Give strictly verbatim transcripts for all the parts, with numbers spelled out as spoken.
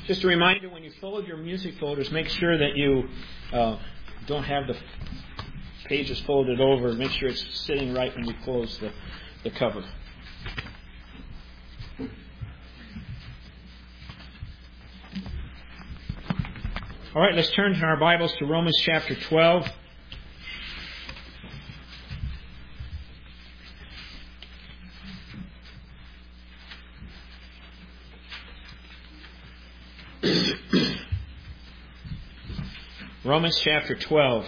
Just a reminder, when you fold your music folders, make sure that you uh, don't have the pages folded over. Make sure it's sitting right when you close the, the cover. All right, let's turn to our Bibles to Romans chapter twelve. Romans chapter twelve.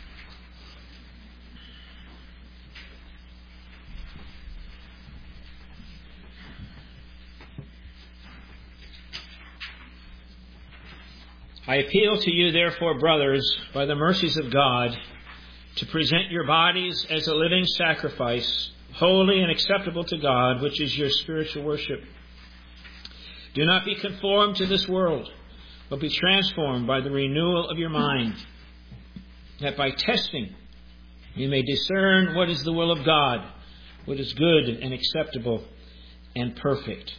I appeal to you, therefore, brothers, by the mercies of God, to present your bodies as a living sacrifice, holy and acceptable to God, which is your spiritual worship. Do not be conformed to this world, but be transformed by the renewal of your mind, that by testing you may discern what is the will of God, what is good and acceptable and perfect.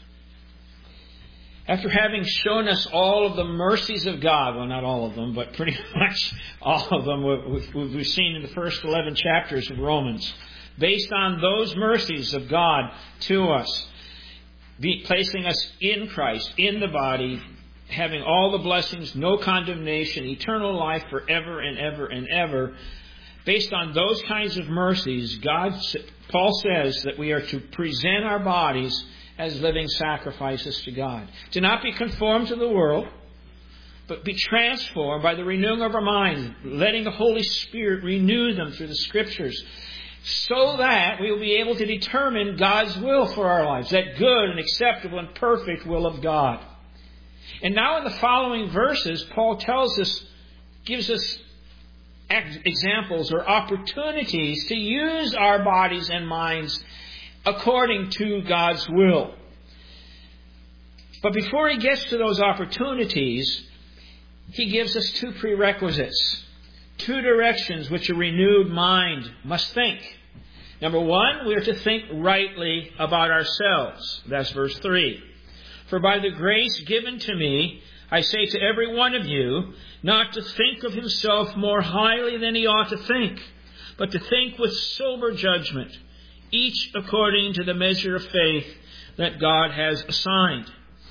After having shown us all of the mercies of God, well, not all of them, but pretty much all of them we've seen in the first eleven chapters of Romans, based on those mercies of God to us, be placing us in Christ, in the body, having all the blessings, no condemnation, eternal life forever and ever and ever. Based on those kinds of mercies, God, Paul says that we are to present our bodies as living sacrifices to God. To not be conformed to the world, but be transformed by the renewing of our minds, letting the Holy Spirit renew them through the Scriptures, so that we will be able to determine God's will for our lives, that good and acceptable and perfect will of God. And now in the following verses, Paul tells us, gives us examples or opportunities to use our bodies and minds according to God's will. But before he gets to those opportunities, he gives us two prerequisites, two directions which a renewed mind must think. Number one, we are to think rightly about ourselves. That's verse three. For by the grace given to me, I say to every one of you, not to think of himself more highly than he ought to think, but to think with sober judgment, each according to the measure of faith that God has assigned.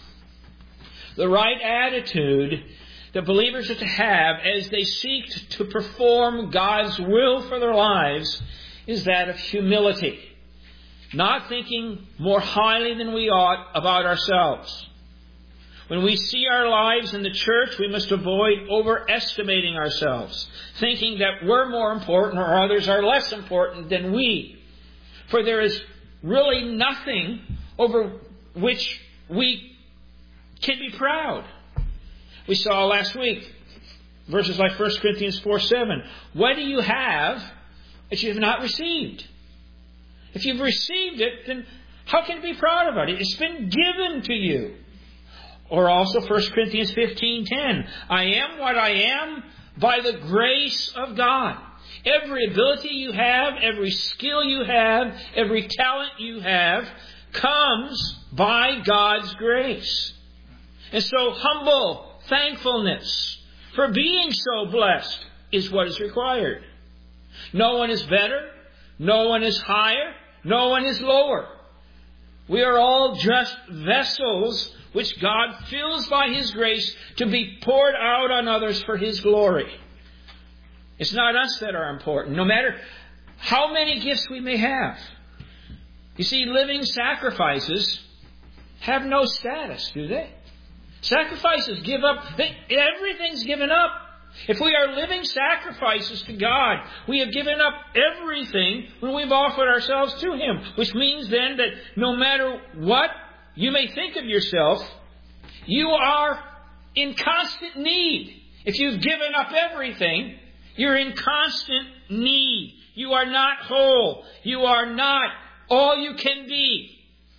The right attitude that believers are to have as they seek to perform God's will for their lives is that of humility. Not thinking more highly than we ought about ourselves. When we see our lives in the church, we must avoid overestimating ourselves, thinking that we're more important or others are less important than we. For there is really nothing over which we can be proud. We saw last week verses like First Corinthians four seven. What do you have that you have not received? If you've received it, then how can you be proud about it? It's been given to you. Or also First Corinthians fifteen ten. I am what I am by the grace of God. Every ability you have, every skill you have, every talent you have comes by God's grace. And so humble thankfulness for being so blessed is what is required. No one is better. No one is higher. No one is lower. We are all just vessels which God fills by His grace to be poured out on others for His glory. It's not us that are important, no matter how many gifts we may have. You see, living sacrifices have no status, do they? Sacrifices give up. They, everything's given up. If we are living sacrifices to God, we have given up everything when we've offered ourselves to Him. Which means then that no matter what you may think of yourself, you are in constant need. If you've given up everything, you're in constant need. You are not whole. You are not all you can be.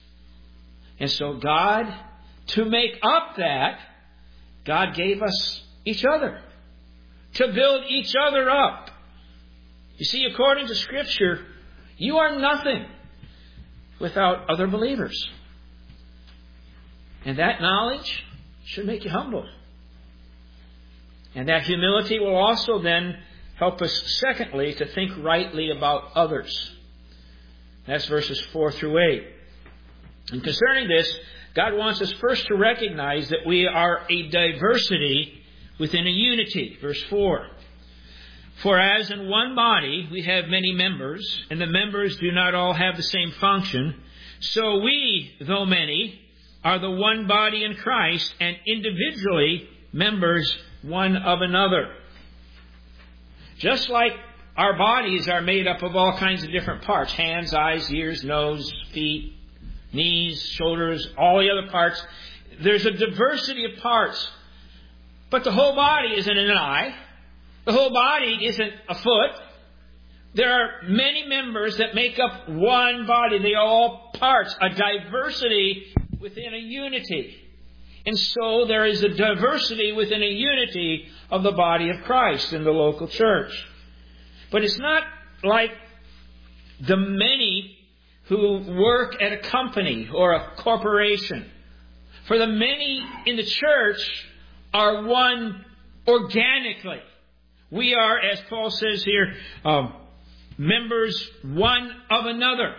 And so God, to make up that, God gave us each other. To build each other up. You see, according to Scripture, you are nothing without other believers. And that knowledge should make you humble. And that humility will also then help us, secondly, to think rightly about others. That's verses four through eight. And concerning this, God wants us first to recognize that we are a diversity within a unity. Verse four. For as in one body we have many members, and the members do not all have the same function, so we, though many, are the one body in Christ, and individually members one of another. Just like our bodies are made up of all kinds of different parts, hands, eyes, ears, nose, feet, knees, shoulders, all the other parts, there's a diversity of parts. But the whole body isn't an eye. The whole body isn't a foot. There are many members that make up one body. They are all parts, a diversity within a unity. And so there is a diversity within a unity of the body of Christ in the local church. But it's not like the many who work at a company or a corporation. For the many in the church are one organically. We are, as Paul says here, um, members one of another.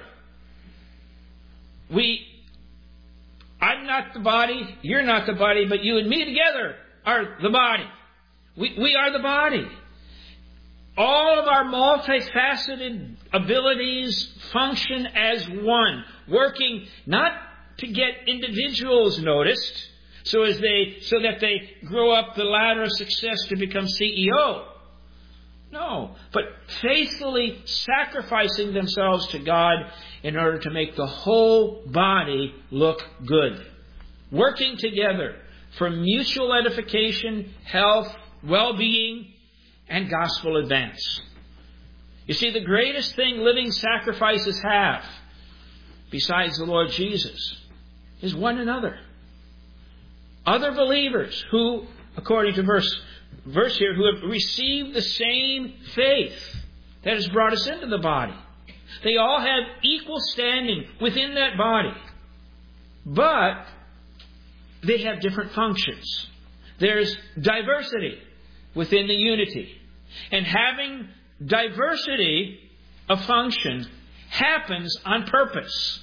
We, I'm not the body, you're not the body, but you and me together are the body. We, we are the body. All of our multifaceted abilities function as one, working not to get individuals noticed, so as they so that they grow up the ladder of success to become C E O. No, but faithfully sacrificing themselves to God in order to make the whole body look good. Working together for mutual edification, health, well-being, and gospel advance. You see, the greatest thing living sacrifices have, besides the Lord Jesus, is one another. Other believers who, according to verse verse here, who have received the same faith that has brought us into the body. They all have equal standing within that body. But they have different functions. There's diversity within the unity. And having diversity of function happens on purpose.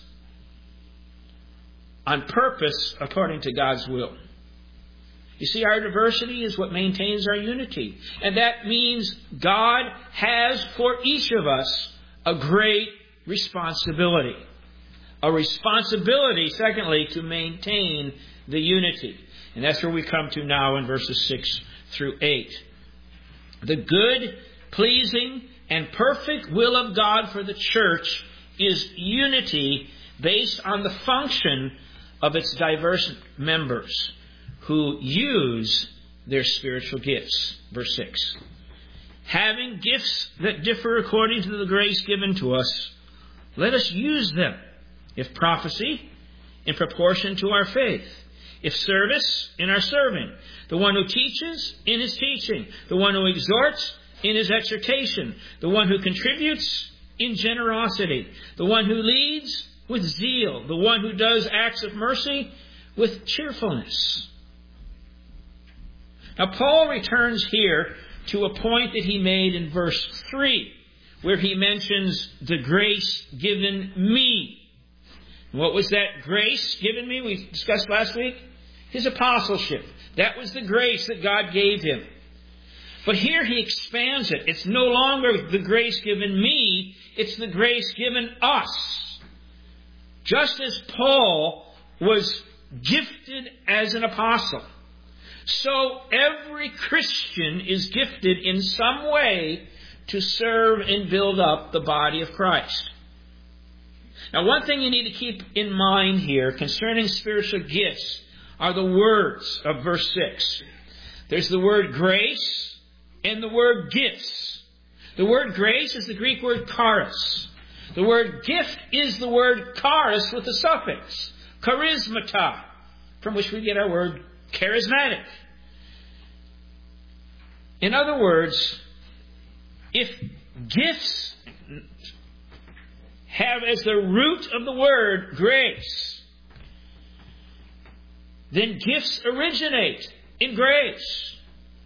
On purpose according to God's will. You see, our diversity is what maintains our unity. And that means God has for each of us a great responsibility. A responsibility, secondly, to maintain the unity. And that's where we come to now in verses six through eight. The good, pleasing, and perfect will of God for the church is unity based on the function of its diverse members who use their spiritual gifts. Verse six. Having gifts that differ according to the grace given to us, let us use them. If prophecy, in proportion to our faith. If service, in our serving. The one who teaches, in his teaching. The one who exhorts, in his exhortation. The one who contributes, in generosity. The one who leads, with zeal. The one who does acts of mercy, with cheerfulness. Now, Paul returns here to a point that he made in verse three, where he mentions the grace given me. What was that grace given me? We discussed last week. His apostleship. That was the grace that God gave him. But here he expands it. It's no longer the grace given me. It's the grace given us. Just as Paul was gifted as an apostle, so every Christian is gifted in some way to serve and build up the body of Christ. Now, one thing you need to keep in mind here concerning spiritual gifts are the words of verse six. There's the word grace and the word gifts. The word grace is the Greek word charis. The word gift is the word charis with the suffix charismata, from which we get our word charismatic. In other words, if gifts have as the root of the word grace, then gifts originate in grace,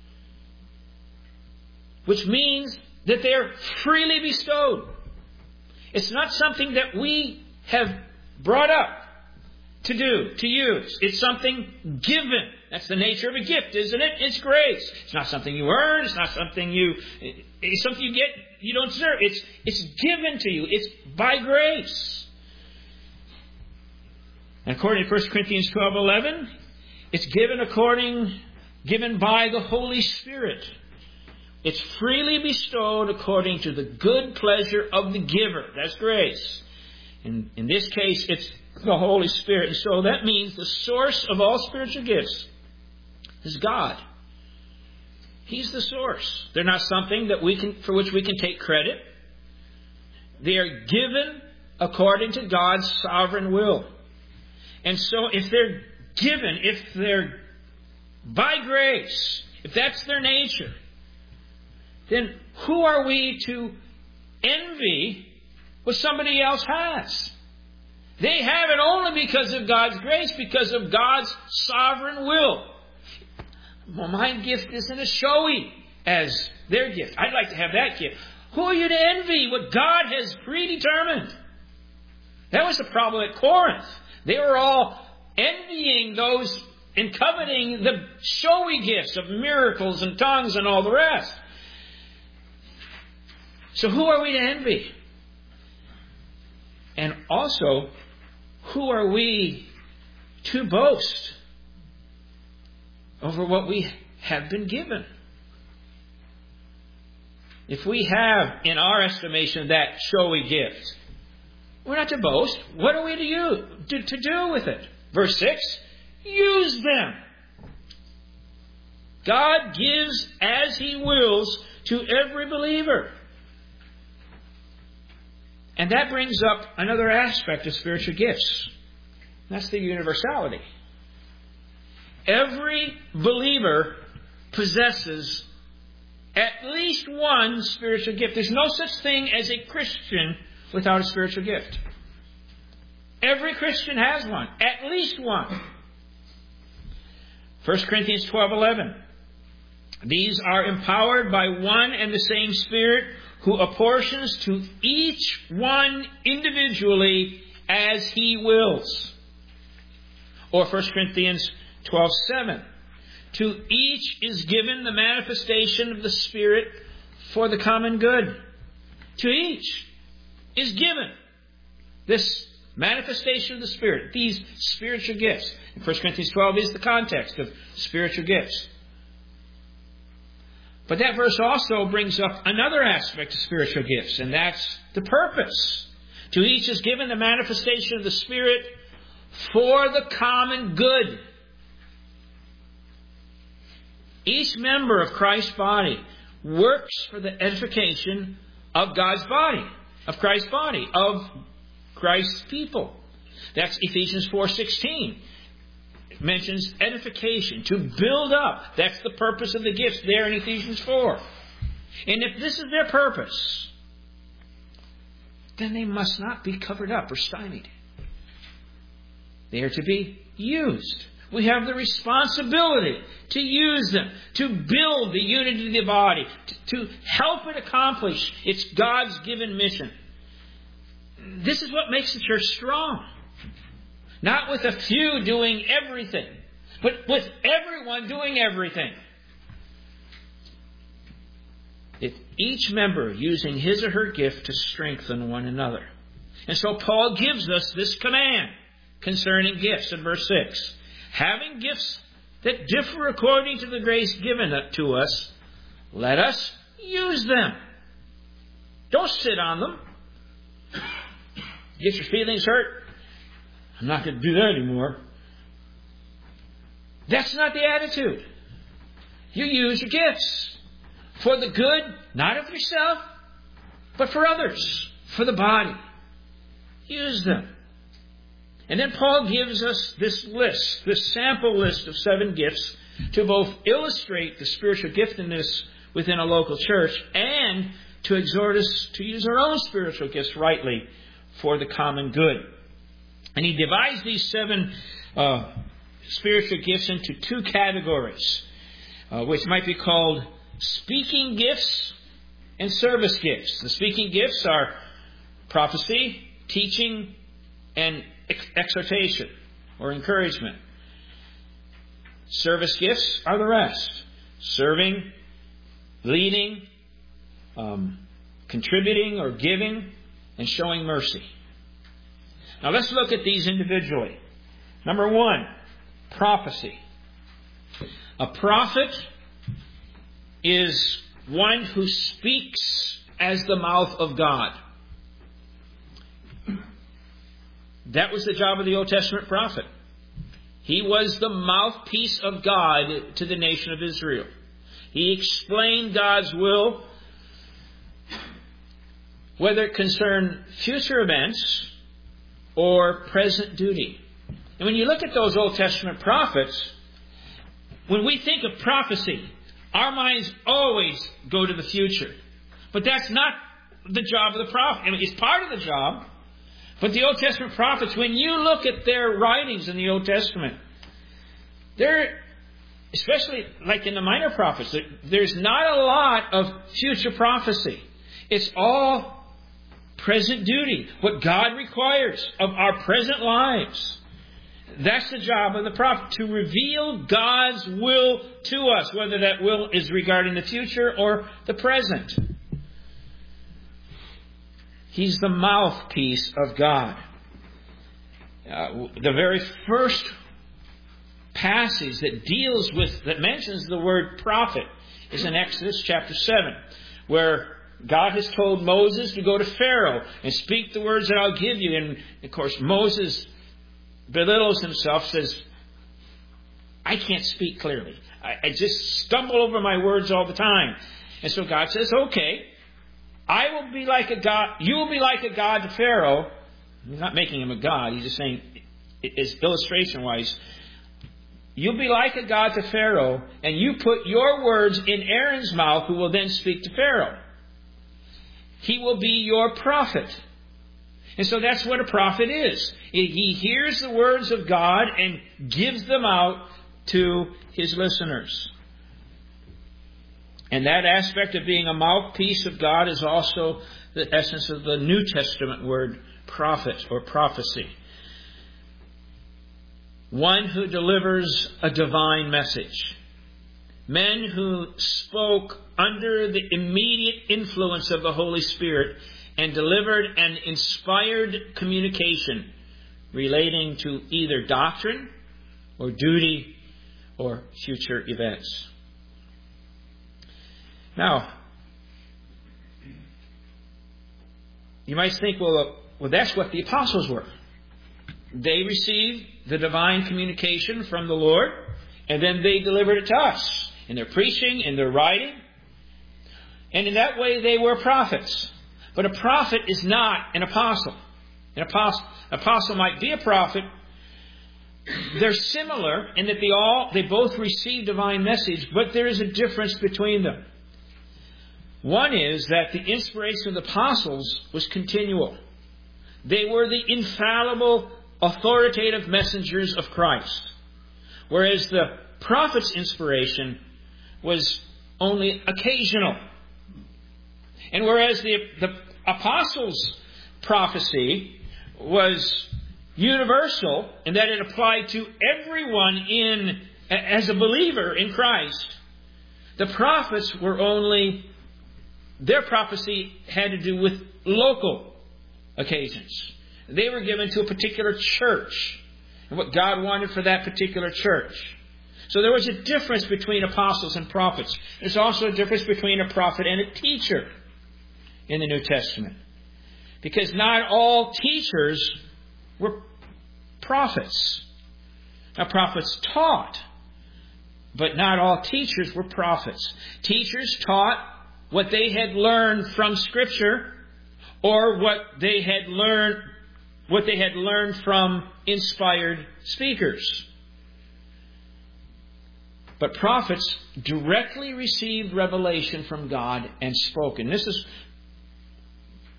which means that they are freely bestowed. It's not something that we have brought up to do, to use. It's something given. That's the nature of a gift, isn't it? It's grace. It's not something you earn. It's not something you, it's something you get, you don't deserve. It's, it's given to you. It's by grace. And according to First Corinthians twelve eleven, it's given according, given by the Holy Spirit. It's freely bestowed according to the good pleasure of the giver. That's grace. In, in this case, it's the Holy Spirit. And so that means the source of all spiritual gifts is God. He's the source. They're not something that we can, for which we can take credit. They are given according to God's sovereign will. And so if they're given, if they're by grace, if that's their nature, then who are we to envy what somebody else has? They have it only because of God's grace, because of God's sovereign will. Well, my gift isn't as showy as their gift. I'd like to have that gift. Who are you to envy what God has predetermined? That was the problem at Corinth. They were all envying those and coveting the showy gifts of miracles and tongues and all the rest. So who are we to envy? And also, who are we to boast over what we have been given? If we have, in our estimation, that showy gift, we're not to boast. What are we to, use, to, to do with it? Verse six, use them. God gives as He wills to every believer. And that brings up another aspect of spiritual gifts. That's the universality. Every believer possesses at least one spiritual gift. There's no such thing as a Christian without a spiritual gift. Every Christian has one. At least one. First Corinthians twelve eleven. These are empowered by one and the same Spirit, who apportions to each one individually as He wills. Or First Corinthians twelve seven. To each is given the manifestation of the Spirit for the common good. To each is given this manifestation of the Spirit, these spiritual gifts. And First Corinthians twelve is the context of spiritual gifts. But that verse also brings up another aspect of spiritual gifts, and that's the purpose. To each is given the manifestation of the Spirit for the common good. Each member of Christ's body works for the edification of God's body, of Christ's body, of Christ's people. That's Ephesians four sixteen. It mentions edification, to build up. That's the purpose of the gifts there in Ephesians four. And if this is their purpose, then they must not be covered up or stymied. They are to be used. We have the responsibility to use them, to build the unity of the body, to, to help it accomplish its God's given mission. This is what makes the church strong. Not with a few doing everything, but with everyone doing everything. It's each member using his or her gift to strengthen one another. And so Paul gives us this command concerning gifts in verse six. Having gifts that differ according to the grace given to us, let us use them. Don't sit on them. Get your feelings hurt? I'm not going to do that anymore. That's not the attitude. You use your gifts for the good, not of yourself, but for others, for the body. Use them. And then Paul gives us this list, this sample list of seven gifts to both illustrate the spiritual giftedness within a local church and to exhort us to use our own spiritual gifts rightly for the common good. And he divides these seven uh, spiritual gifts into two categories, uh, which might be called speaking gifts and service gifts. The speaking gifts are prophecy, teaching, and ex- exhortation or encouragement. Service gifts are the rest. Serving, leading, um, contributing or giving, and showing mercy. Now let's look at these individually. Number one, prophecy. A prophet is one who speaks as the mouth of God. That was the job of the Old Testament prophet. He was the mouthpiece of God to the nation of Israel. He explained God's will, whether it concerned future events or present duty. And when you look at those Old Testament prophets, when we think of prophecy, our minds always go to the future. But that's not the job of the prophet. I mean, it's part of the job. But the Old Testament prophets, when you look at their writings in the Old Testament, they're, especially like in the minor prophets, there's not a lot of future prophecy. It's all present duty, what God requires of our present lives. That's the job of the prophet, to reveal God's will to us, whether that will is regarding the future or the present. He's the mouthpiece of God. Uh, the very first passage that deals with, that mentions the word prophet is in Exodus chapter seven, where God has told Moses to go to Pharaoh and speak the words that I'll give you. And of course, Moses belittles himself, says, I can't speak clearly. I, I just stumble over my words all the time. And so God says, okay, I will be like a God, you will be like a God to Pharaoh. He's not making him a God, he's just saying, it's illustration wise, you'll be like a God to Pharaoh, and you put your words in Aaron's mouth, who will then speak to Pharaoh. He will be your prophet. And so that's what a prophet is. He hears the words of God and gives them out to his listeners. And that aspect of being a mouthpiece of God is also the essence of the New Testament word prophet or prophecy. One who delivers a divine message. Men who spoke under the immediate influence of the Holy Spirit and delivered an inspired communication relating to either doctrine or duty or future events. Now, you might think, well, well, that's what the apostles were. They received the divine communication from the Lord, and then they delivered it to us in their preaching, in their writing. And in that way, they were prophets. But a prophet is not an apostle. An apostle, apostle might be a prophet. They're similar in that they all they both receive divine message, but there is a difference between them. One is that the inspiration of the apostles was continual. They were the infallible, authoritative messengers of Christ. Whereas the prophet's inspiration was only occasional. And whereas the, the apostles' prophecy was universal in that it applied to everyone in as a believer in Christ, the prophets were only, their prophecy had to do with local occasions. They were given to a particular church and what God wanted for that particular church. So there was a difference between apostles and prophets. There's also a difference between a prophet and a teacher in the New Testament. Because not all teachers were prophets. Now, prophets taught, but not all teachers were prophets. Teachers taught what they had learned from Scripture or what they had learned what they had learned from inspired speakers. But prophets directly received revelation from God and spoke. And this is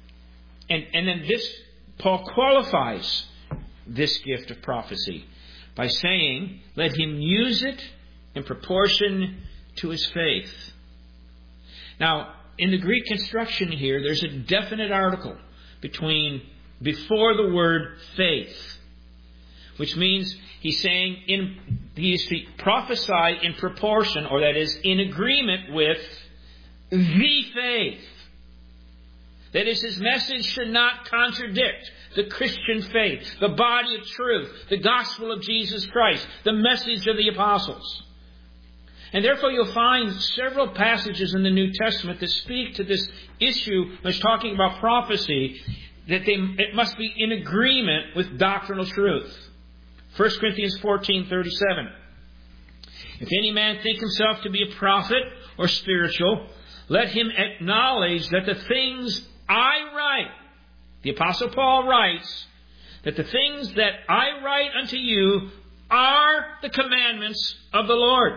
and, and then this Paul qualifies this gift of prophecy. by saying, let him use it in proportion to his faith. Now, in the Greek construction here, there's a definite article between before the word faith, which means he's saying in, he is to prophesy in proportion, or that is, in agreement with the faith. That is, his message should not contradict the Christian faith, the body of truth, the gospel of Jesus Christ, the message of the apostles. And therefore you'll find several passages in the New Testament that speak to this issue when it's talking about prophecy, that they, it must be in agreement with doctrinal truth. First Corinthians fourteen thirty-seven. If any man think himself to be a prophet or spiritual, let him acknowledge that the things I write, the Apostle Paul writes, that the things that I write unto you are the commandments of the Lord.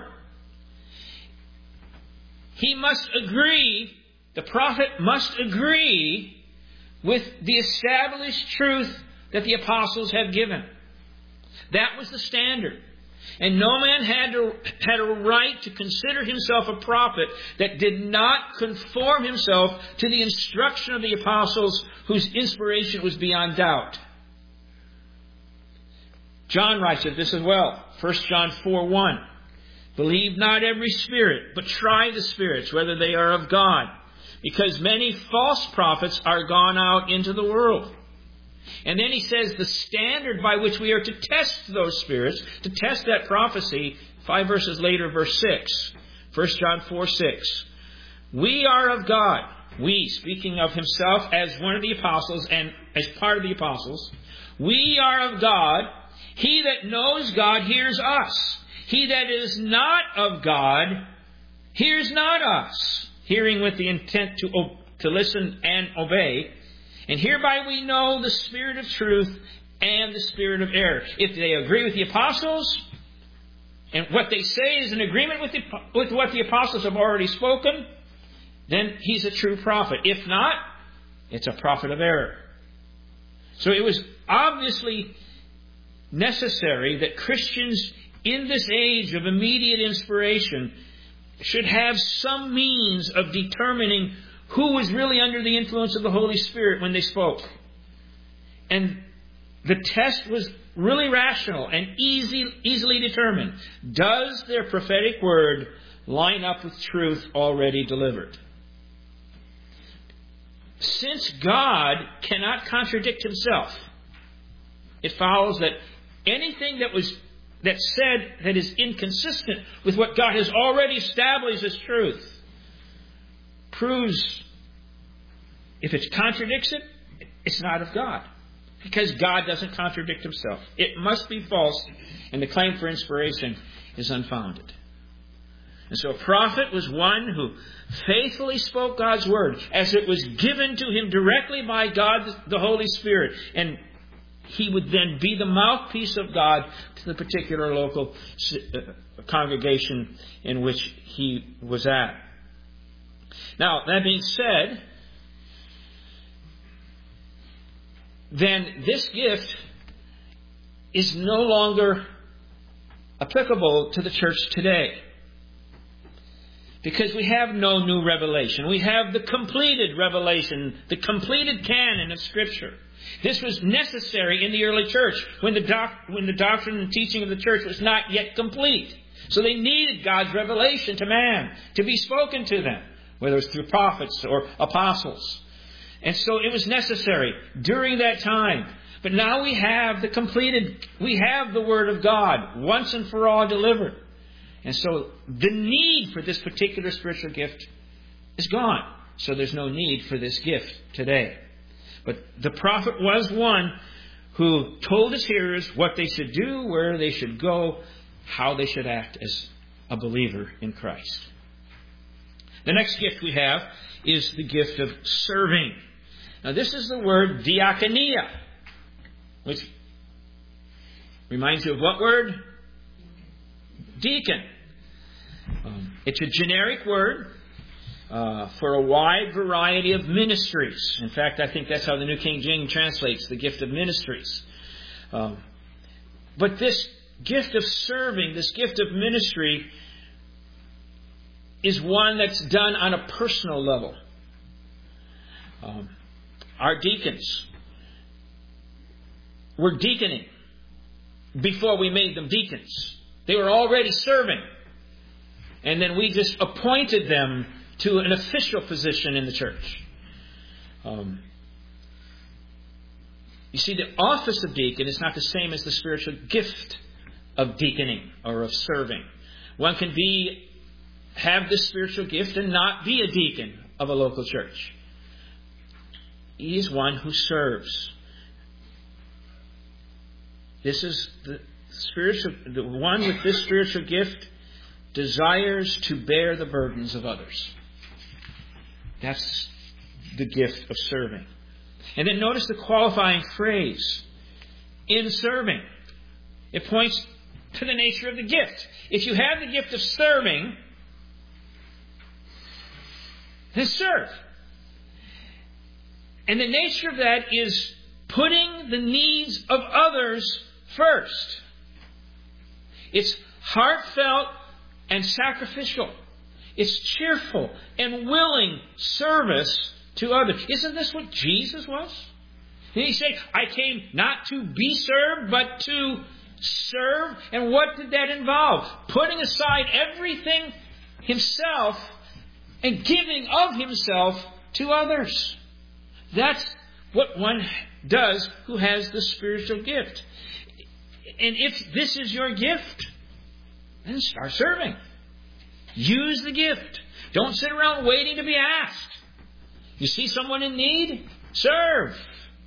He must agree, the prophet must agree with the established truth that the apostles have given. That was the standard. And no man had, to, had a right to consider himself a prophet that did not conform himself to the instruction of the apostles, whose inspiration was beyond doubt. John writes of this as well. First John four one. Believe not every spirit, but try the spirits, whether they are of God, because many false prophets are gone out into the world. And then he says the standard by which we are to test those spirits, to test that prophecy, five verses later, verse six. First John four six. We are of God. We, speaking of himself as one of the apostles and as part of the apostles. We are of God. He that knows God hears us. He that is not of God hears not us, hearing with the intent to, to listen and obey. And hereby we know the spirit of truth and the spirit of error. If they agree with the apostles, and what they say is in agreement with, the, with what the apostles have already spoken, then he's a true prophet. If not, it's a prophet of error. So it was obviously necessary that Christians in this age of immediate inspiration should have some means of determining who was really under the influence of the Holy Spirit when they spoke. And the test was really rational and easy, easily determined. Does their prophetic word line up with truth already delivered? Since God cannot contradict himself, it follows that anything that was that said that is inconsistent with what God has already established as truth proves, if it contradicts it, it's not of God. Because God doesn't contradict himself. It must be false, and the claim for inspiration is unfounded. And so a prophet was one who faithfully spoke God's word as it was given to him directly by God, the Holy Spirit. And he would then be the mouthpiece of God to the particular local congregation in which he was at. Now, that being said, then this gift is no longer applicable to the church today. Because we have no new revelation. We have the completed revelation, the completed canon of Scripture. This was necessary in the early church when the, doc- when the doctrine and teaching of the church was not yet complete. So they needed God's revelation to man, to be spoken to them, whether it was through prophets or apostles. And so it was necessary during that time. But now we have the completed, we have the Word of God once and for all delivered. And so the need for this particular spiritual gift is gone. So there's no need for this gift today. But the prophet was one who told his hearers what they should do, where they should go, how they should act as a believer in Christ. The next gift we have is the gift of serving. Now this is the word diakonia, which reminds you of what word? Deacon. Um, it's a generic word uh, for a wide variety of ministries. In fact, I think that's how the New King James translates the gift of ministries. Um, but this gift of serving, this gift of ministry, is one that's done on a personal level. Um, our deacons were deaconing before we made them deacons. They were already serving. And then we just appointed them to an official position in the church. Um, you see, the office of deacon is not the same as the spiritual gift of deaconing or of serving. One can be have this spiritual gift and not be a deacon of a local church. He is one who serves. This is the spiritual, the one with this spiritual gift desires to bear the burdens of others. That's the gift of serving. And then notice the qualifying phrase, in serving. It points to the nature of the gift. If you have the gift of serving, then serve. And the nature of that is putting the needs of others first. It's heartfelt and sacrificial. It's cheerful and willing service to others. Isn't this what Jesus was? Did he say, I came not to be served, but to serve? And what did that involve? Putting aside everything himself and giving of himself to others. That's what one does who has the spiritual gift. And if this is your gift, then start serving. Use the gift. Don't sit around waiting to be asked. You see someone in need? Serve.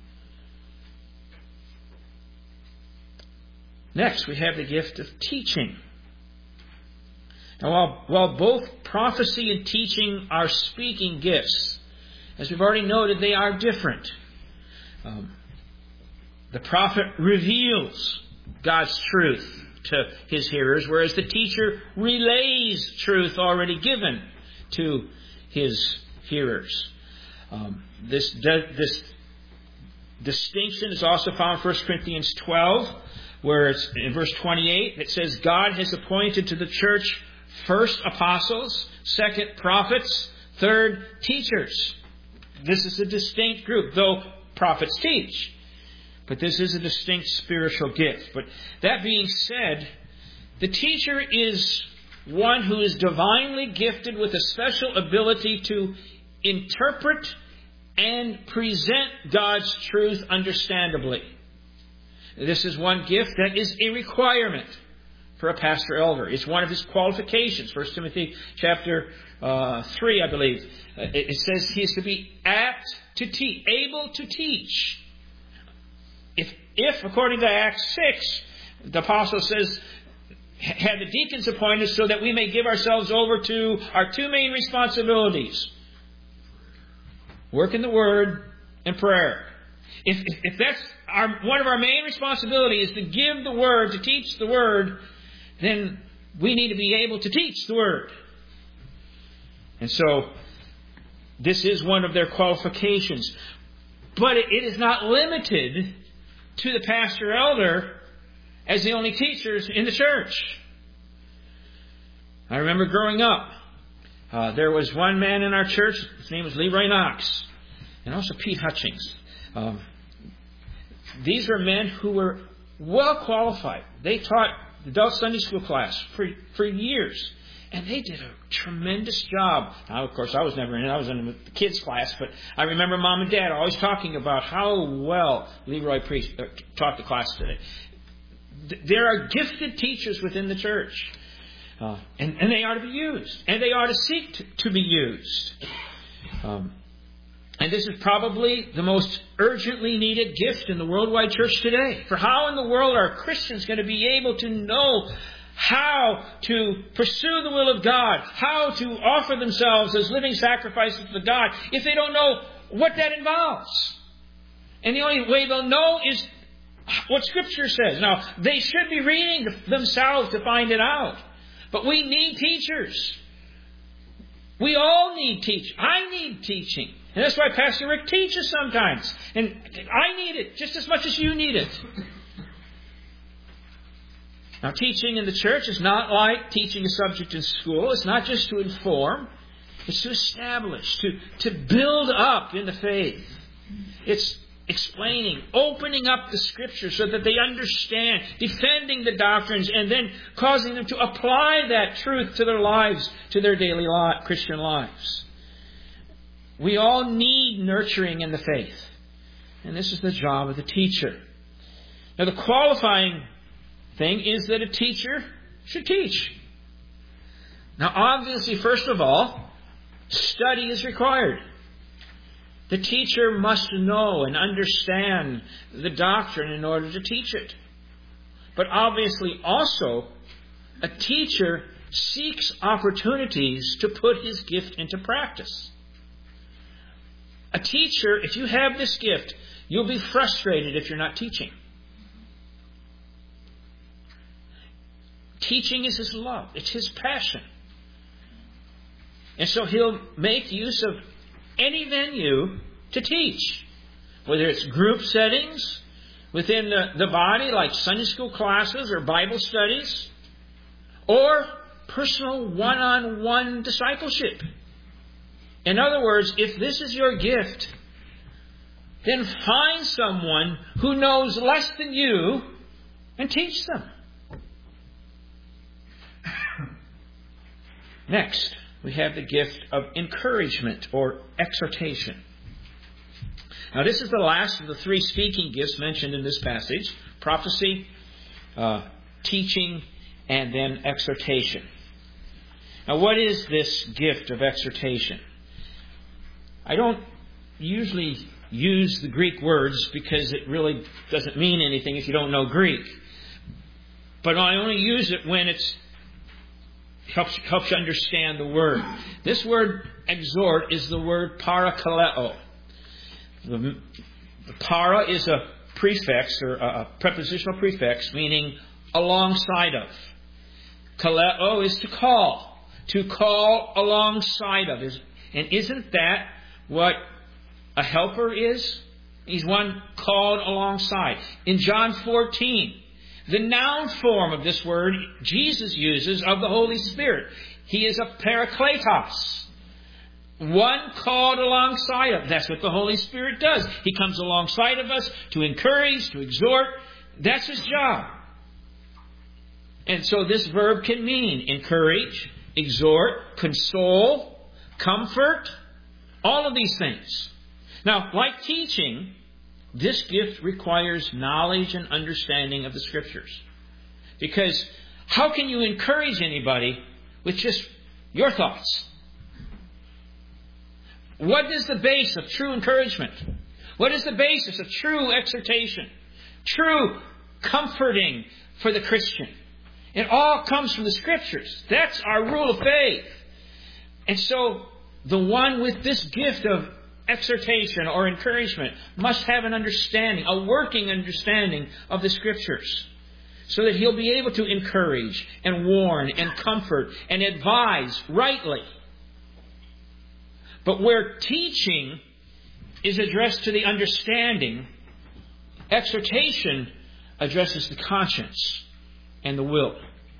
Next, we have the gift of teaching. Now, while, while both prophecy and teaching are speaking gifts, as we've already noted, they are different. Um, the prophet reveals God's truth to his hearers, whereas the teacher relays truth already given to his hearers. Um, this, this distinction is also found in First Corinthians twelve, where it's in verse twenty-eight, it says, God has appointed to the church first apostles, second prophets, third teachers. This is a distinct group, though prophets teach. But this is a distinct spiritual gift. But that being said, the teacher is one who is divinely gifted with a special ability to interpret and present God's truth understandably. This is one gift that is a requirement for a pastor elder. It's one of his qualifications. First Timothy chapter uh, three, I believe. Uh, it, it says he is to be apt to teach, able to teach. If, if, according to Acts six, the apostle says, had the deacons appointed so that we may give ourselves over to our two main responsibilities. Work in the Word and prayer. If, if, if that's our, one of our main responsibilities is to give the Word, to teach the Word, then we need to be able to teach the Word. And so, this is one of their qualifications. But it, it is not limited to the pastor elder as the only teachers in the church. I remember growing up, uh, there was one man in our church, his name was Leroy Knox, and also Pete Hutchings. Um, these were men who were well qualified. They taught the adult Sunday school class for, for years. And they did a tremendous job. Now, of course, I was never in it. I was in the kids' class. But I remember Mom and Dad always talking about how well Leroy preached, uh, taught the class today. There are gifted teachers within the church. Uh, and, and they are to be used. And they are to seek to, to be used. Um, and this is probably the most urgently needed gift in the worldwide church today. For how in the world are Christians going to be able to know how to pursue the will of God, how to offer themselves as living sacrifices to God, if they don't know what that involves? And the only way they'll know is what Scripture says. Now, they should be reading themselves to find it out. But we need teachers. We all need teaching. I need teaching. And that's why Pastor Rick teaches sometimes. And I need it just as much as you need it. Now, teaching in the church is not like teaching a subject in school. It's not just to inform. It's to establish, to, to build up in the faith. It's explaining, opening up the Scripture so that they understand, defending the doctrines, and then causing them to apply that truth to their lives, to their daily li- Christian lives. We all need nurturing in the faith. And this is the job of the teacher. Now, the qualifying thing is that a teacher should teach. Now, obviously, first of all, study is required. The teacher must know and understand the doctrine in order to teach it. But obviously also, a teacher seeks opportunities to put his gift into practice. A teacher, if you have this gift, you'll be frustrated if you're not teaching. Teaching is his love. It's his passion. And so he'll make use of any venue to teach. Whether it's group settings within the, the body, like Sunday school classes or Bible studies, or personal one-on-one discipleship. In other words, if this is your gift, then find someone who knows less than you and teach them. Next, we have the gift of encouragement or exhortation. Now, this is the last of the three speaking gifts mentioned in this passage: prophecy, uh, teaching, and then exhortation. Now, what is this gift of exhortation? I don't usually use the Greek words because it really doesn't mean anything if you don't know Greek. But I only use it when it's helps helps you understand the word. This word exhort is the word parakaleo. The, the para is a prefix or a, a prepositional prefix meaning alongside of. Kaleo is to call. To call alongside of. And isn't that what a helper is? He's one called alongside. In John fourteen, the noun form of this word Jesus uses of the Holy Spirit. He is a parakletos. One called alongside of. That's what the Holy Spirit does. He comes alongside of us to encourage, to exhort. That's his job. And so this verb can mean encourage, exhort, console, comfort, all of these things. Now, like teaching, this gift requires knowledge and understanding of the Scriptures. Because how can you encourage anybody with just your thoughts? What is the base of true encouragement? What is the basis of true exhortation? True comforting for the Christian? It all comes from the Scriptures. That's our rule of faith. And so, the one with this gift of exhortation or encouragement must have an understanding, a working understanding of the Scriptures, so that he'll be able to encourage and warn and comfort and advise rightly. But where teaching is addressed to the understanding, exhortation addresses the conscience and the will.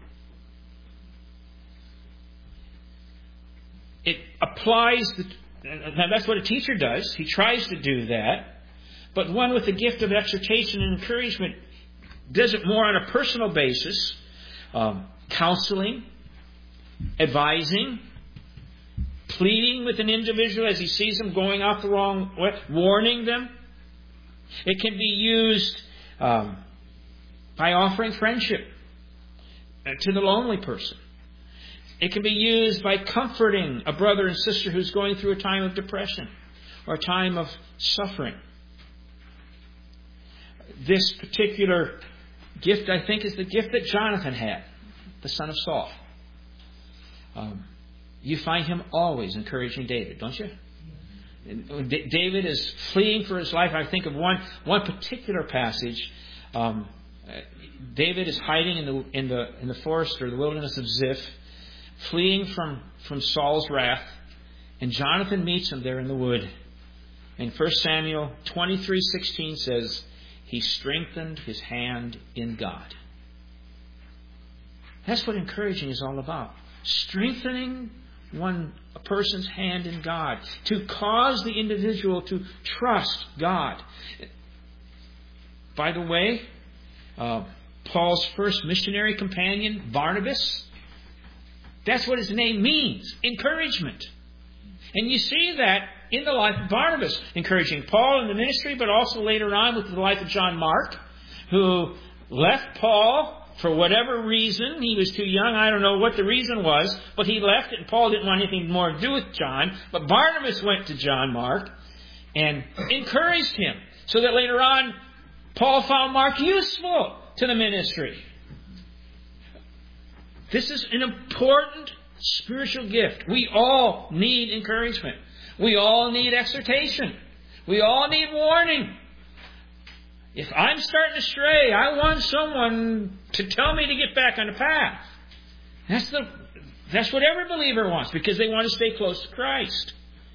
It applies the Now, that's what a teacher does. He tries to do that. But one with the gift of exhortation and encouragement does it more on a personal basis. Um, counseling, advising, pleading with an individual as he sees them going off the wrong way, warning them. It can be used um, by offering friendship to the lonely person. It can be used by comforting a brother and sister who's going through a time of depression or a time of suffering. This particular gift, I think, is the gift that Jonathan had, the son of Saul. Um, you find him always encouraging David, don't you? D- David is fleeing for his life. I think of one one particular passage. Um, David is hiding in the in the in the forest or the wilderness of Ziph, fleeing from, from Saul's wrath. And Jonathan meets him there in the wood. And First Samuel twenty-three sixteen says, he strengthened his hand in God. That's what encouraging is all about. Strengthening one a person's hand in God, to cause the individual to trust God. By the way, uh, Paul's first missionary companion, Barnabas, that's what his name means, encouragement. And you see that in the life of Barnabas, encouraging Paul in the ministry, but also later on with the life of John Mark, who left Paul for whatever reason. He was too young. I don't know what the reason was, but he left it, and Paul didn't want anything more to do with John. But Barnabas went to John Mark and encouraged him, so that later on, Paul found Mark useful to the ministry. This is an important spiritual gift. We all need encouragement. We all need exhortation. We all need warning. If I'm starting to stray, I want someone to tell me to get back on the path. That's the that's what every believer wants, because they want to stay close to Christ.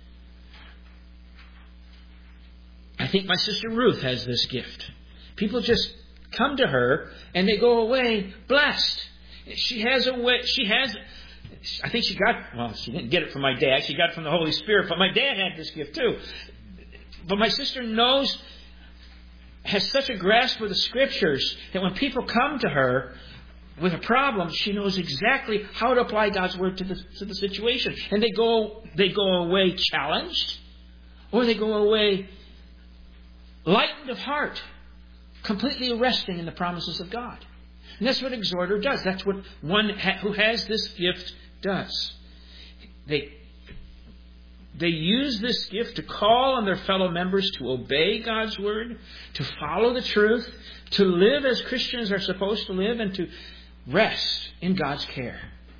I think my sister Ruth has this gift. People just come to her and they go away blessed. She has a way, she has I think she got, well, she didn't get it from my dad. She got it from the Holy Spirit. But my dad had this gift too. But my sister knows, has such a grasp of the Scriptures that when people come to her with a problem, she knows exactly how to apply God's Word to the, to the situation. And they go, they go away challenged, or they go away lightened of heart, completely resting in the promises of God. And that's what exhorter does. That's what one ha- who has this gift does. They, they use this gift to call on their fellow members to obey God's Word, to follow the truth, to live as Christians are supposed to live, and to rest in God's care.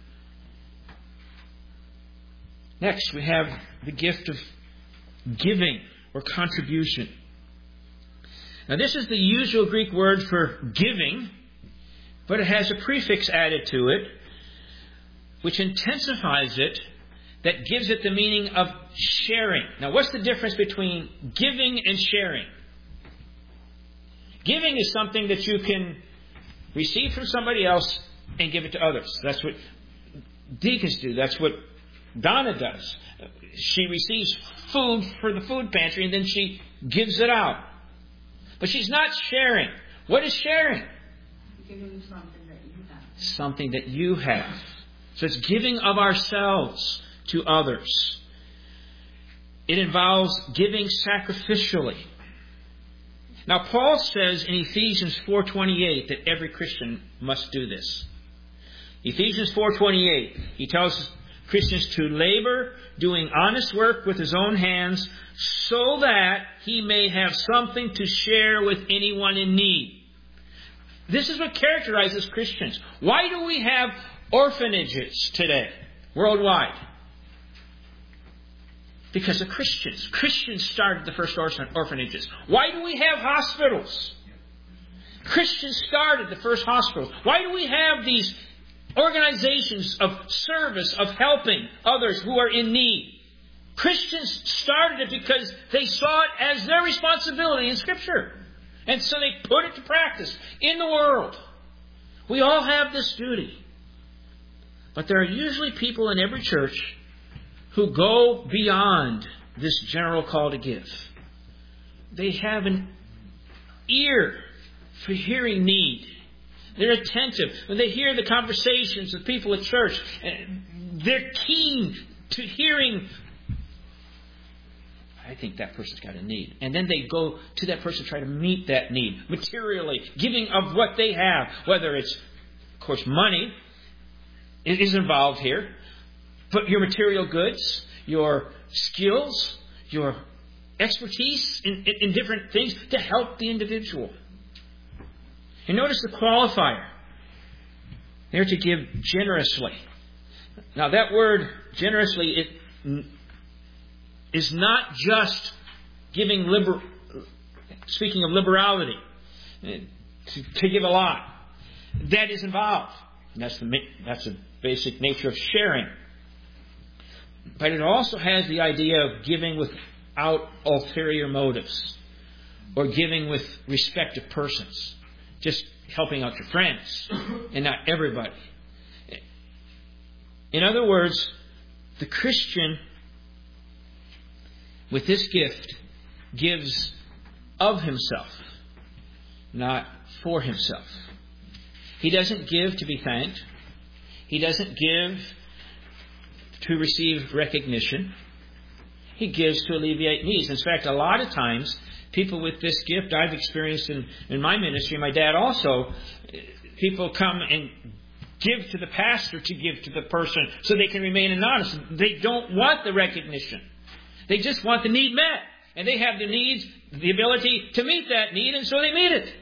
Next, we have the gift of giving or contribution. Now, this is the usual Greek word for giving, but it has a prefix added to it, which intensifies it, that gives it the meaning of sharing. Now, what's the difference between giving and sharing? Giving is something that you can receive from somebody else and give it to others. That's what deacons do. That's what Donna does. She receives food for the food pantry and then she gives it out. But she's not sharing. What is sharing? Giving something that you have. Something that you have. So it's giving of ourselves to others. It involves giving sacrificially. Now, Paul says in Ephesians four twenty-eight that every Christian must do this. Ephesians four twenty-eight, he tells Christians to labor, doing honest work with his own hands, so that he may have something to share with anyone in need. This is what characterizes Christians. Why do we have orphanages today, worldwide? Because of Christians. Christians started the first orphanages. Why do we have hospitals? Christians started the first hospitals. Why do we have these organizations of service, of helping others who are in need? Christians started it because they saw it as their responsibility in Scripture. And so they put it to practice in the world. We all have this duty. But there are usually people in every church who go beyond this general call to give. They have an ear for hearing need. They're attentive. When they hear the conversations of people at church, they're keen to hearing, I think that person's got a need. And then they go to that person to try to meet that need materially, giving of what they have, whether it's, of course, money is involved here, but your material goods, your skills, your expertise in, in, in different things to help the individual. And notice the qualifier. They're to give generously. Now that word generously, it is not just giving liber, speaking of liberality, to, to give a lot. That is involved. That's the that's the basic nature of sharing. But it also has the idea of giving without ulterior motives, or giving with respect to persons. Just helping out your friends and not everybody. In other words, the Christian with this gift gives of himself, not for himself. He doesn't give to be thanked. He doesn't give to receive recognition. He gives to alleviate needs. In fact, a lot of times, people with this gift, I've experienced in, in my ministry, my dad also, people come and give to the pastor to give to the person so they can remain anonymous. They don't want the recognition. They just want the need met. And they have the needs, the ability to meet that need, and so they meet it.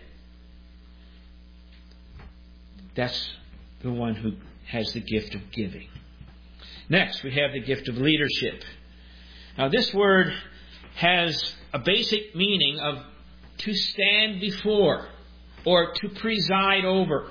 That's the one who has the gift of giving. Next, we have the gift of leadership. Now, this word has a basic meaning of to stand before or to preside over.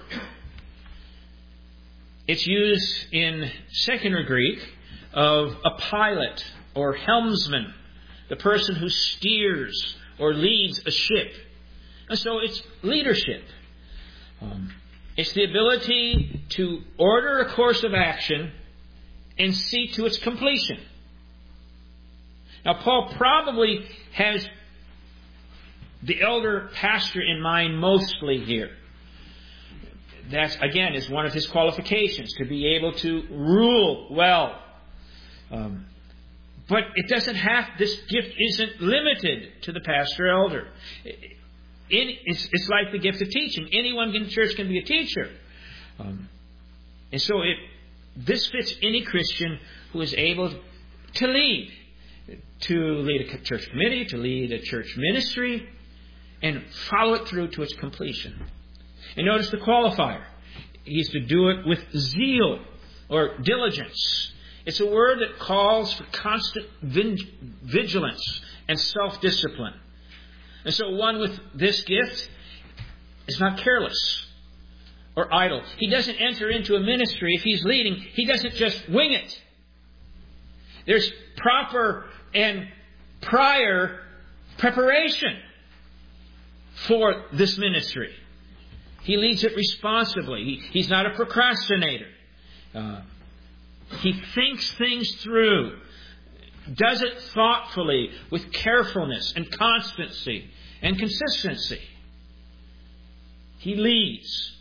It's used in secular Greek of a pilot or helmsman, the person who steers or leads a ship. And so it's leadership. Um, it's the ability to order a course of action and see to its completion. Now, Paul probably has the elder pastor in mind mostly here. That, again, is one of his qualifications, to be able to rule well. Um, but it doesn't have, this gift isn't limited to the pastor elder. It, it's, it's like the gift of teaching. Anyone in the church can be a teacher. Um, and so it, this fits any Christian who is able to lead. To lead a church committee, to lead a church ministry, and follow it through to its completion. And notice the qualifier. He's to do it with zeal or diligence. It's a word that calls for constant vigilance and self-discipline. And so one with this gift is not careless or idle. He doesn't enter into a ministry, if he's leading, he doesn't just wing it. There's proper and prior preparation for this ministry. He leads it responsibly. He, he's not a procrastinator. Uh, he thinks things through, does it thoughtfully with carefulness and constancy and consistency. He leads.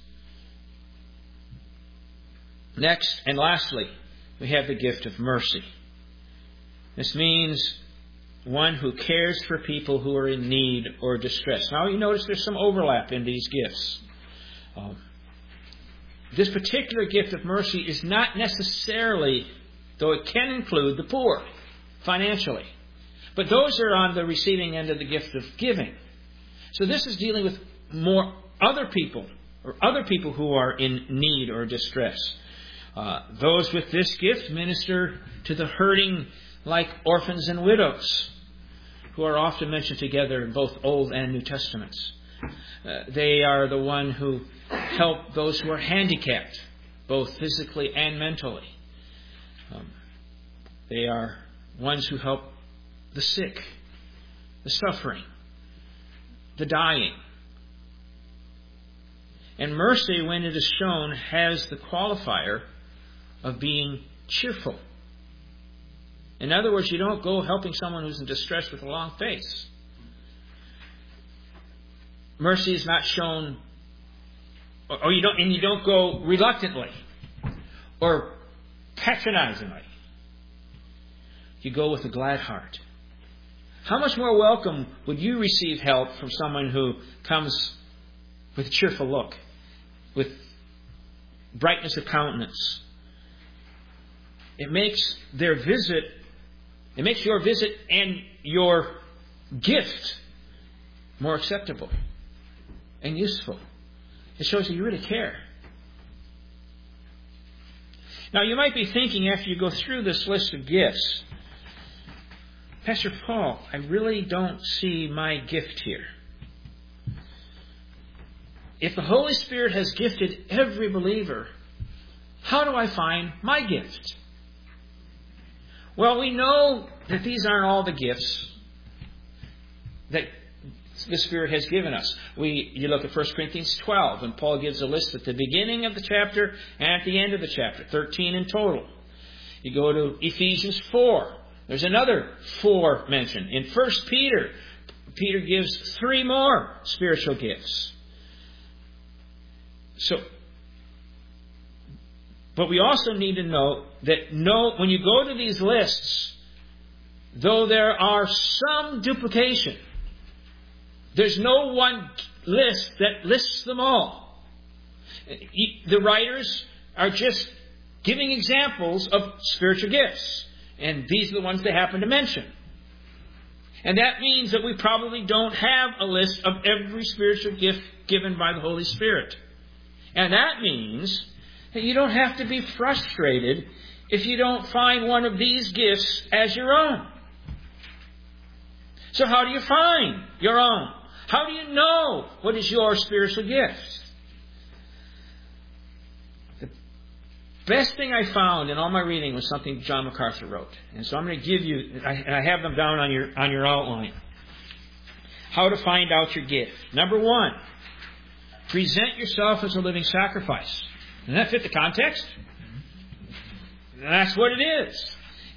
Next and lastly, we have the gift of mercy. This means one who cares for people who are in need or distress. Now, you notice there's some overlap in these gifts. Um, this particular gift of mercy is not necessarily, though it can include the poor financially. But those are on the receiving end of the gift of giving. So this is dealing with more other people, or other people who are in need or distress. Uh, those with this gift minister to the hurting, like orphans and widows, who are often mentioned together in both Old and New Testaments. Uh, they are the one who help those who are handicapped, both physically and mentally. Um, they are ones who help the sick, the suffering, the dying. And mercy, when it is shown, has the qualifier of being cheerful. In other words, you don't go helping someone who's in distress with a long face. Mercy is not shown, or you don't, and you don't go reluctantly or patronizingly. You go with a glad heart. How much more welcome would you receive help from someone who comes with a cheerful look, with brightness of countenance? It makes their visit It makes your visit and your gift more acceptable and useful. It shows that you really care. Now, you might be thinking after you go through this list of gifts, Pastor Paul, I really don't see my gift here. If the Holy Spirit has gifted every believer, how do I find my gift? Well, we know that these aren't all the gifts that the Spirit has given us. We, you look at First Corinthians twelve, and Paul gives a list at the beginning of the chapter and at the end of the chapter, thirteen in total. You go to Ephesians four. There's another four mentioned. In First Peter, Peter gives three more spiritual gifts. So, but we also need to know that no, when you go to these lists, though there are some duplication, there's no one list that lists them all. The writers are just giving examples of spiritual gifts. And these are the ones they happen to mention. And that means that we probably don't have a list of every spiritual gift given by the Holy Spirit. And that means that you don't have to be frustrated if you don't find one of these gifts as your own. So how do you find your own? How do you know what is your spiritual gift? The best thing I found in all my reading was something John MacArthur wrote. And so I'm going to give you, and I have them down on your, on your outline. How to find out your gift. Number one, present yourself as a living sacrifice. Doesn't that fit the context? That's what it is.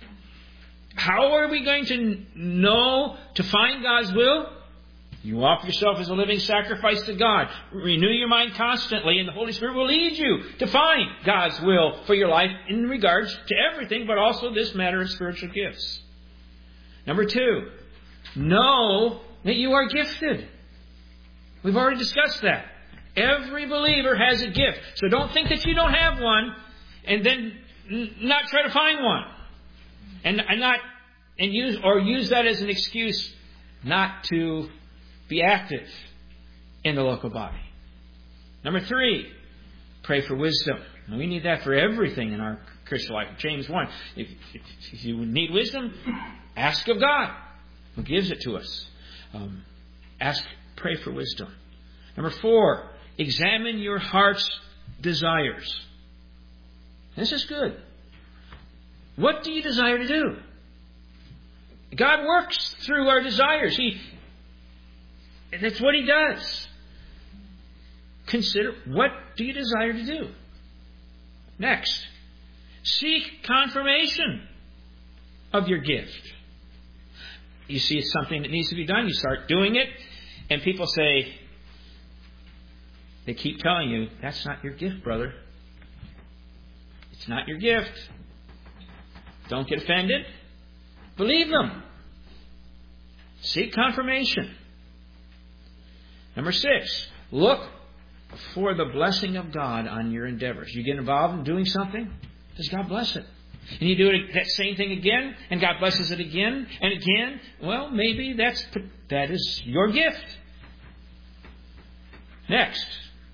How are we going to know to find God's will? You offer yourself as a living sacrifice to God. Renew your mind constantly, and the Holy Spirit will lead you to find God's will for your life in regards to everything, but also this matter of spiritual gifts. Number two, know that you are gifted. We've already discussed that. Every believer has a gift. So don't think that you don't have one and then not try to find one. And, and not and use or use that as an excuse not to be active in the local body. Number three, pray for wisdom. And we need that for everything in our Christian life. James one. If, if, if you need wisdom, ask of God, who gives it to us. Um, ask, pray for wisdom. Number four, examine your heart's desires. This is good. What do you desire to do? God works through our desires. He, that's what He does. Consider, what do you desire to do? Next, seek confirmation of your gift. You see it's something that needs to be done. You start doing it, and people say, they keep telling you, that's not your gift, brother. It's not your gift. Don't get offended. Believe them. Seek confirmation. Number six, look for the blessing of God on your endeavors. You get involved in doing something, does God bless it? And you do it, that same thing again, and God blesses it again and again. Well, maybe that's that is your gift. Next,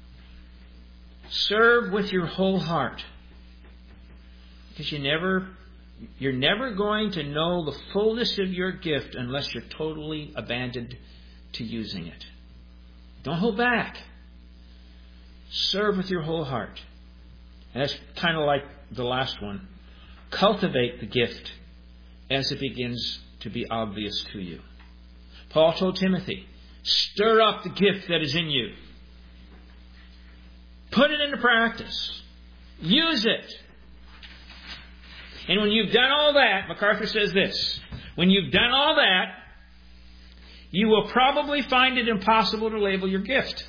serve with your whole heart. Because you never, you're never going to know the fullness of your gift unless you're totally abandoned to using it. Don't hold back. Serve with your whole heart. And that's kind of like the last one. Cultivate the gift as it begins to be obvious to you. Paul told Timothy, stir up the gift that is in you. Put it into practice. Use it. And when you've done all that, MacArthur says this, when you've done all that, you will probably find it impossible to label your gift.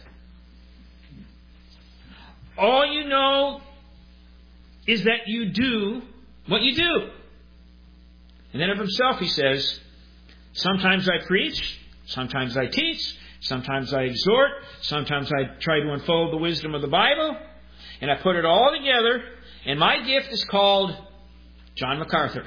All you know is that you do what you do. And then of himself he says, sometimes I preach, sometimes I teach, sometimes I exhort, sometimes I try to unfold the wisdom of the Bible, and I put it all together, and my gift is called John MacArthur.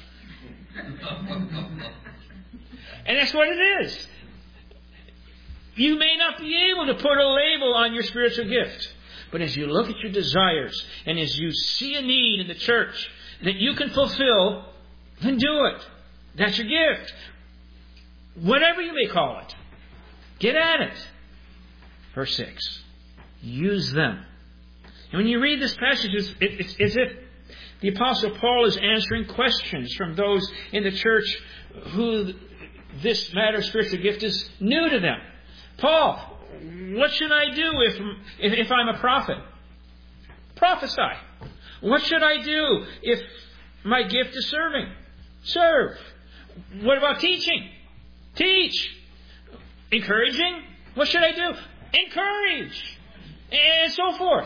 And that's what it is. You may not be able to put a label on your spiritual gift, but as you look at your desires, and as you see a need in the church that you can fulfill, then do it. That's your gift. Whatever you may call it. Get at it. Verse six. Use them. And when you read this passage, it's, it's, it's as if the Apostle Paul is answering questions from those in the church who this matter of spiritual gift is new to them. Paul, what should I do if, if, if I'm a prophet? Prophesy. What should I do if My gift is serving. Serve. What about teaching? Teach. Encouraging? What should I do? Encourage. And so forth.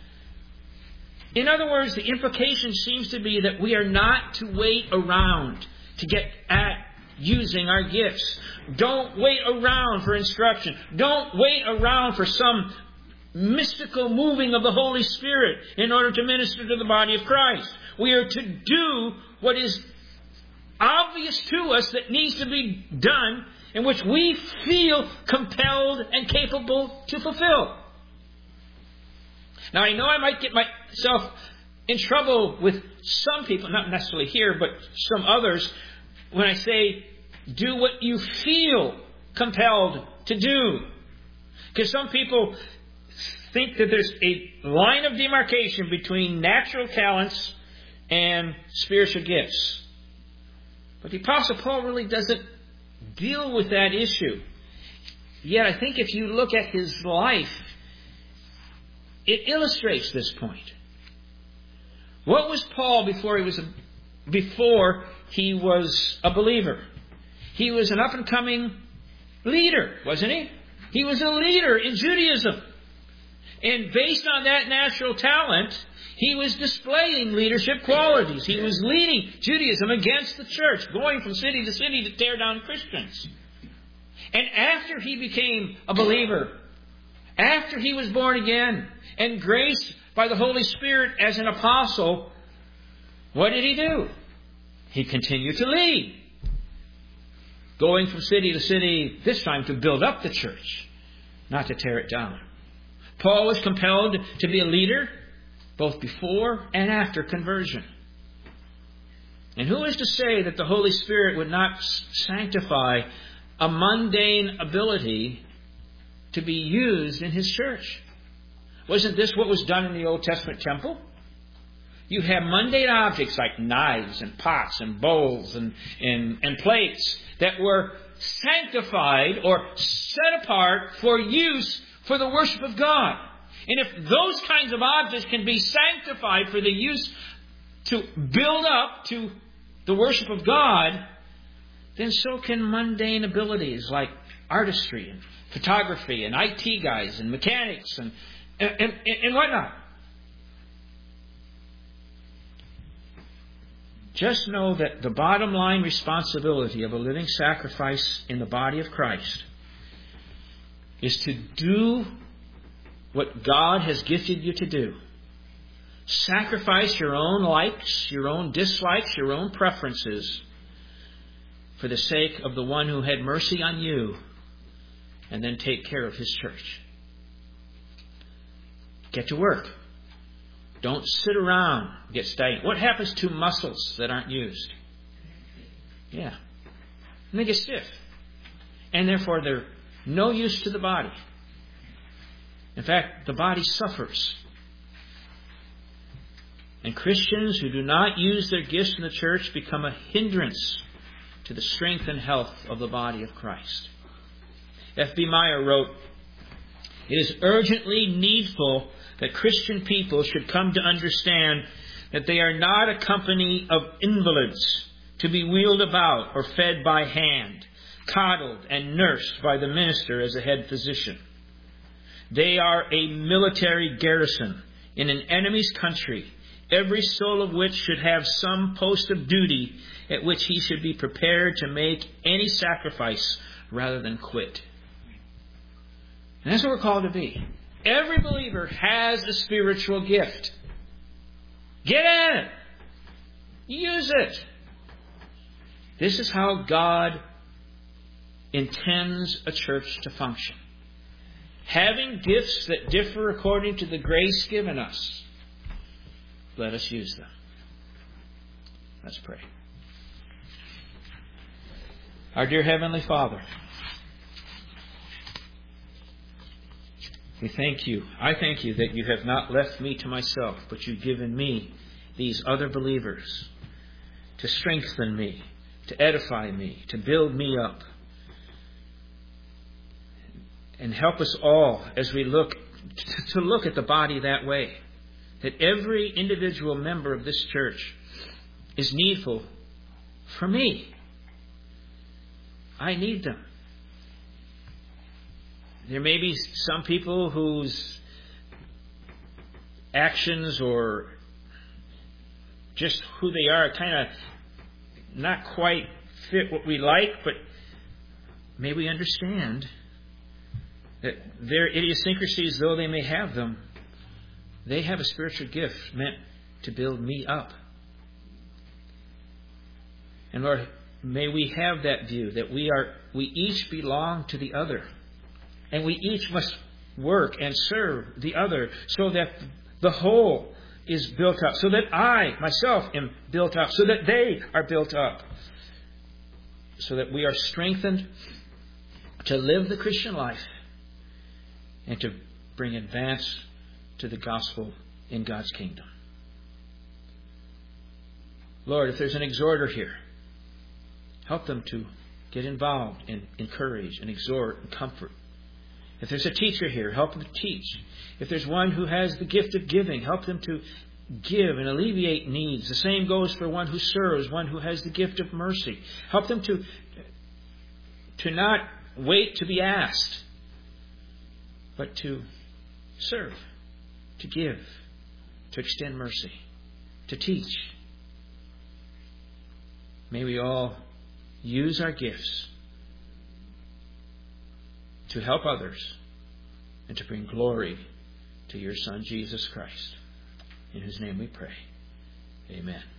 In other words, the implication seems to be that we are not to wait around to get at using our gifts. Don't wait around for instruction. Don't wait around for some mystical moving of the Holy Spirit in order to minister to the body of Christ. We are to do what is obvious to us that needs to be done, in which we feel compelled and capable to fulfill. Now, I know I might get myself in trouble with some people, not necessarily here, but some others, when I say, do what you feel compelled to do. Because some people think that there's a line of demarcation between natural talents and spiritual gifts. But the Apostle Paul really doesn't deal with that issue. Yet I think if you look at his life, it illustrates this point. What was Paul before he was a, before he was a believer? He was an up-and-coming leader, wasn't he? He was a leader in Judaism. And based on that natural talent, he was displaying leadership qualities. He was leading Judaism against the church, going from city to city to tear down Christians. And after he became a believer, after he was born again and graced by the Holy Spirit as an apostle, what did he do? He continued to lead, going from city to city, this time to build up the church, not to tear it down. Paul was compelled to be a leader both before and after conversion. And who is to say that the Holy Spirit would not sanctify a mundane ability to be used in His church? Wasn't this what was done in the Old Testament temple? You have mundane objects like knives and pots and bowls and, and, and plates that were sanctified or set apart for use for the worship of God. And if those kinds of objects can be sanctified for the use to build up to the worship of God, then so can mundane abilities like artistry and photography and I T guys and mechanics and, and, and, and whatnot. Just know that the bottom line responsibility of a living sacrifice in the body of Christ is to do what God has gifted you to do. Sacrifice your own likes, your own dislikes, your own preferences for the sake of the one who had mercy on you, and then take care of His church. Get to work. Don't sit around and get stagnant. What happens to muscles that aren't used? Yeah. And they get stiff. And therefore they're no use to the body. In fact, the body suffers. And Christians who do not use their gifts in the church become a hindrance to the strength and health of the body of Christ. F B Meyer wrote, "It is urgently needful that Christian people should come to understand that they are not a company of invalids to be wheeled about or fed by hand, coddled and nursed by the minister as a head physician. They are a military garrison in an enemy's country, every soul of which should have some post of duty at which he should be prepared to make any sacrifice rather than quit." And that's what we're called to be. Every believer has a spiritual gift. Get at it. Use it. This is how God intends a church to function. Having gifts that differ according to the grace given us, let us use them. Let's pray. Our dear Heavenly Father, we thank you. I thank you that you have not left me to myself, but you've given me these other believers to strengthen me, to edify me, to build me up. And help us all as we look to look at the body that way. That every individual member of this church is needful for me. I need them. There may be some people whose actions or just who they are kind of not quite fit what we like, but may we understand that their idiosyncrasies, though they may have them, they have a spiritual gift meant to build me up. And Lord, may we have that view that we are we each belong to the other. And we each must work and serve the other so that the whole is built up. So that I, myself, am built up. So that they are built up. So that we are strengthened to live the Christian life and to bring advance to the gospel in God's kingdom. Lord, if there's an exhorter here, help them to get involved and encourage and exhort and comfort. If there's a teacher here, help them to teach. If there's one who has the gift of giving, help them to give and alleviate needs. The same goes for one who serves, one who has the gift of mercy. Help them to, to not wait to be asked, but to serve, to give, to extend mercy, to teach. May we all use our gifts to help others and to bring glory to your Son, Jesus Christ, in whose name we pray. Amen.